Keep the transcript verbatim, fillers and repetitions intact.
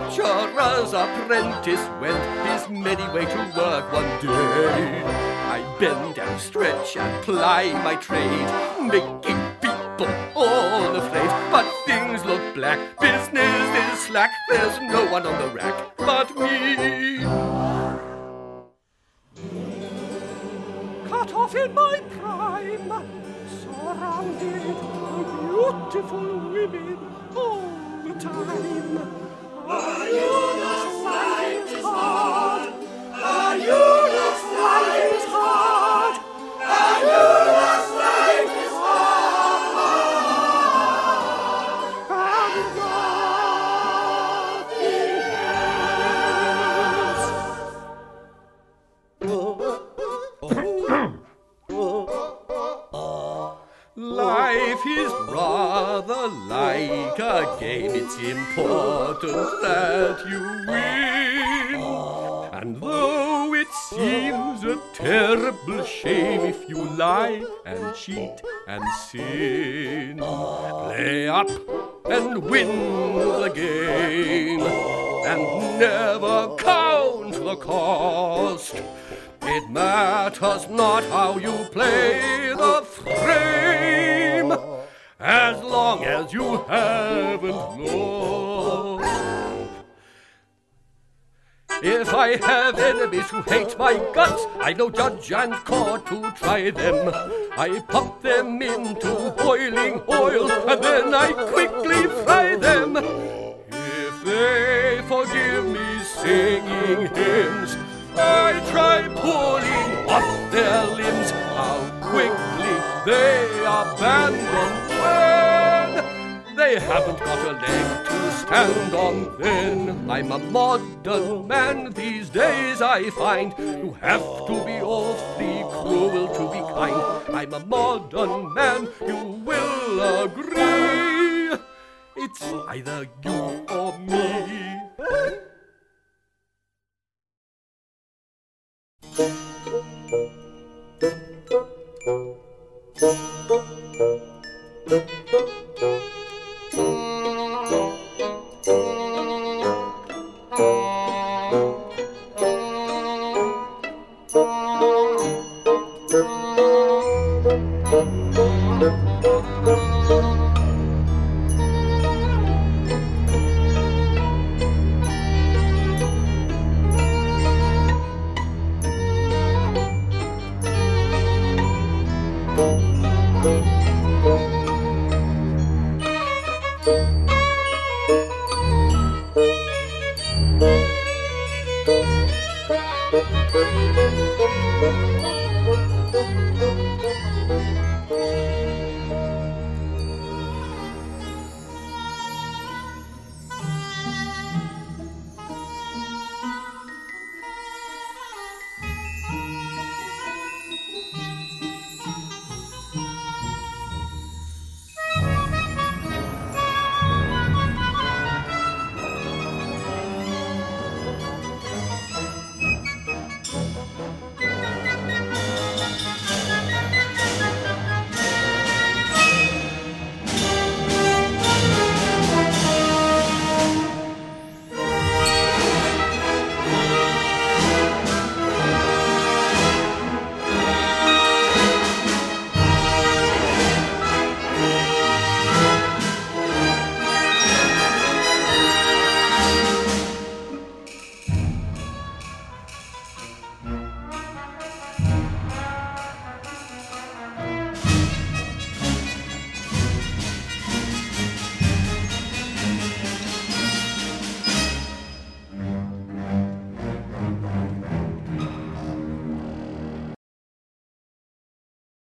butcher's apprentice went his merry way to work one day. I bend and stretch and ply my trade, making people all afraid. But things look black, business is slack, there's no one on the rack but me. Cut off in my prime, surrounded by beautiful women all the time. A eunuch's life is hard. A eunuch's life is hard. A eunuch's life is hard. And life is rather like a game. It's important that you win. And though it seems a terrible shame if you lie and cheat and sin, play up and win the game and never count the cost. It matters not how you play the frame, as long as you haven't lost. If I have enemies who hate my guts, I've no judge and court to try them. I pop them into boiling oil and then I quickly fry them. If they forgive me singing hymns, I try pulling off their limbs. How quickly they abandon when they haven't got a leg to stand on then. I'm a modern man these days, I find. You have to be awfully cruel to be kind. I'm a modern man, you will agree. It's either you or me. Thank you.